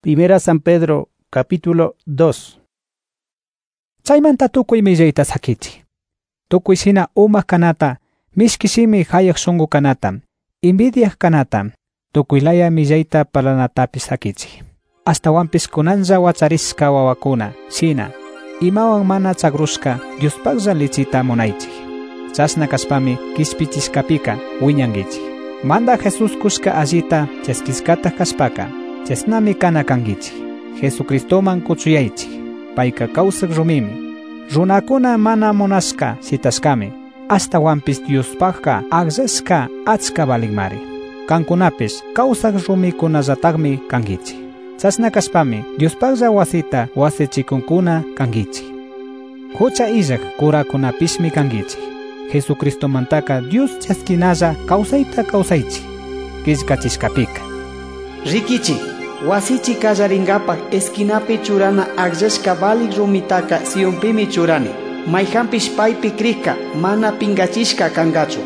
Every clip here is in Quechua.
Primera San Pedro, capítulo 2. Chaymanta tukuy millayta sakichi. Tukuy sina umaq kanata, mishkishimi hayak shunqu kanata, invidiaq kanata, tukuylaya millayta palanatapis sakichi. Astawanpis kunanlla wachariska wawakuna, sina, imawan mana chagrushka Diospaqlla lichita munaychik. Chasna kaspami kispichiskapika wiñankichik. Manda Jesus kushka allita chaskiskata kaspaka, chasnami kana kankichik. Jesucristoman kuchuyaychik. Payka kawsaq rumimi. Runakuna mana munasqa sitaskami, astawanpis Diospaqqa aqllashqa achka valinmari. Kankunapis kawsaq rumikunallataqmi kankichik. Chasna kaspami Diospaqlla wasita wasichikunkuna kankichik. Hucha illaq kurakunapismi kankichik. Jesucristomantaka Dios chaskinalla kawsayta kawsaychik killkachishkapika. Rikichi, wasichi kallarinkapak esquinapi churana aqllashka valik rumitaka Sionpimi churani. Mayhampish paypi krikka mana pinkachishka kankachu.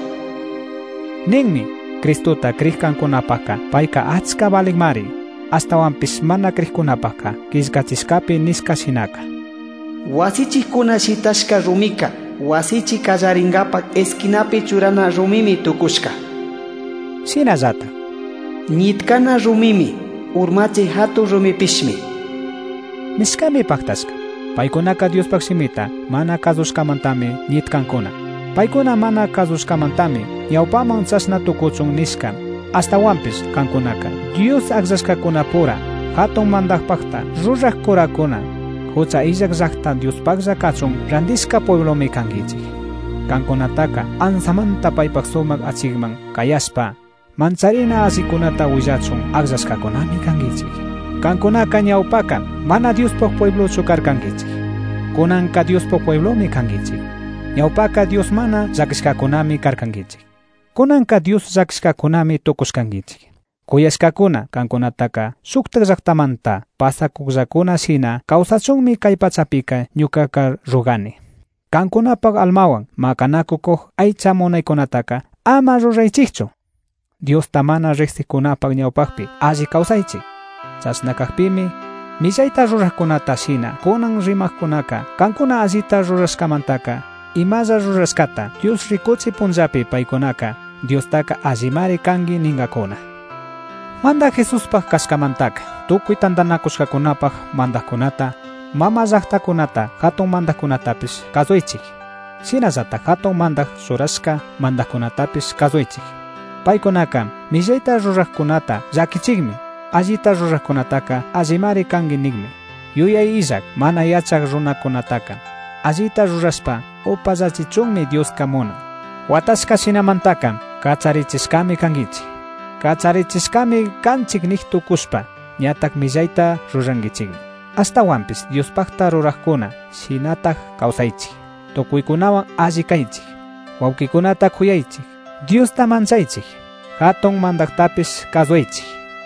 Ninmi Cristota krikkankunapaka payka achka valikmari, astawanpis mana krikkunapaka killkachishkapi niska shinaka. Wasichikuna shitashka rumika wasichi kallarinkapak esquinapi churana rumimi tukushka. Sinallata Nitkana rumimi urmachi hatu rumipishmi. Niskami paktaska. Paykunaka Diospaq simita mana kazushkamantami nitkankuna. Paykuna mana kazushkamantami ñawpaman chasna tukuchun niska. Astawanpis kankunaka Dios aqllashkakunapura hatun mandaqpaqta ruraq kurakuna hucha illaq llaqta Diospaqlla kachun randiska pueblomi kankichik. Kankunataka ansamanta paypaq sumaq achikman kayaspa mancharina asikunata willachun aqllashkakunami kankichik. Kankunaka ñawpaka mana Diospaq pueblochu karkankichik. Kunanka Diospaq pueblomi kankichik. Ñawpaka Dios mana llakishkakunami karkankichik. Kunanka Dios llakishkakunami tukushkankichik. Kuyashkakuna kankunataka suqtaq llaqtamanta pasakuqllakuna shina kawsachunmi kay pachapika ñuqaqa rugani. Kankunapaq almawan makanakukuq aycha munaykunataka ama ruraychikchu. Diosta mana riqsikunapaq ñawpaqpi alli kawsaychik. Chasna kaqpimi millayta ruraqkunata shina kunan rimaqkunaka kankuna allita rurashkamantaka imalla rurashkata Dios rikuchi punllapi paykunaka Diostaka allimari kanki ninkakuna. Manda Jesuspaq kashkamantaka tukuy tantanakushkakunapaq mandaqkunata mama llaqtakunata hatun mandaqkunatapis kasuychik. Shinallata hatun mandaq surashka mandaqkunatapis kasuychik. Paykunaka millayta ruraqkunata llakichikmi, allita ruraqkunataka allimari kanki nikmi. Yuyay illaq mana yachaq runakunataka allita rurashpa upallachichunmi Dioska munan. Watashka shinamantaka kacharichishkami kankichik. Kacharichishkami kanchik niktukushpa ñataq millayta rurankichikmi. Astawanpis Diospaqta ruraqkuna shinataq kawsaychik. Tukuykunawan alli kaychik. Wawqikunata kuyaychik. Diosta manchaychik. Hatun mandaqtapis kasuychik.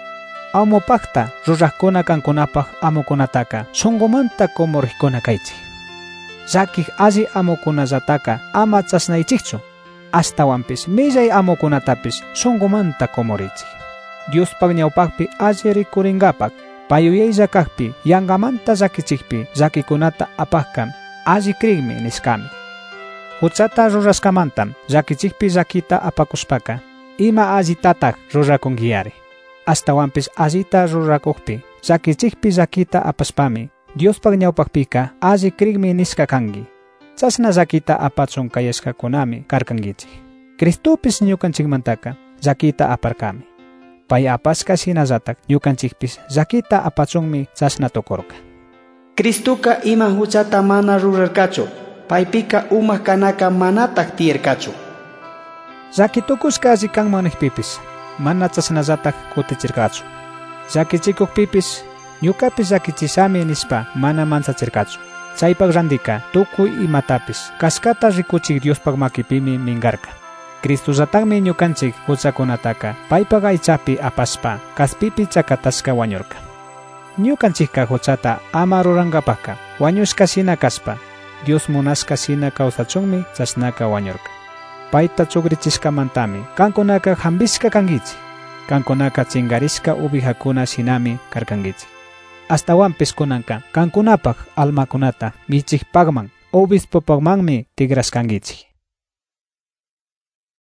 Amupaqta ruraqkuna kankunapaq amukunataka shunqumanta kumuriqkuna kaychik. Llakiq alli amukunallataka ama chasnaychikchu. Astawanpis millay amukunatapis shunqumanta kumurichik. Diospaq ñawpaqpi alli rikurinkapak payuyaylla kaqpi yanqamanta llakichikpi llakikunata apaqqa alli krikmi niskami. Huchata rurashkamanta llakichikpi llakita apakushpaka ima allitataq rurakunkiyari. Astawanpis allita rurakuqpi llakichikpi llakita apashpami Diospaq ñawpaqpika alli krikmi niska kanki. Chasna llakita apachun kayashkakunami karkankichik. Cristopis ñukanchikmantaka llakita aparkami. Pay apashka shinallataq ñukanchikpis llakita apachunmi chasna tukurqa. Cristuka ima huchata mana rurarkachu. Paypika umaq kanaka manataq tiyarkachu. Llakitukushka alli kanmannikpipis mana chasnallataq kutichirkachu. Llakichikuqpipis ñuqapis llakichisami nispa mana manchachirkachu. Chaypaq randika tukuy imatapis kaskata rikuchik Diospaq makipimi minkarka. Cristollataqmi ñukanchik huchakunataka paypaq aychapi apashpa kaspipi chakatashka wañurka. Ñukanchikqa huchata ama rurankapaqqa wañushka shina kaspa Dios munashka shina kawsachunmi chasnaka wañurka. Payta chukrichishkamantami kankunaka hampishka kankichik. Kankunaka chinkarishka ubijakuna shinami karkankichik. Astawanpis kunanka kankunapaq almakunata michiqpaqman obispopaqmanmi tigraskankichik.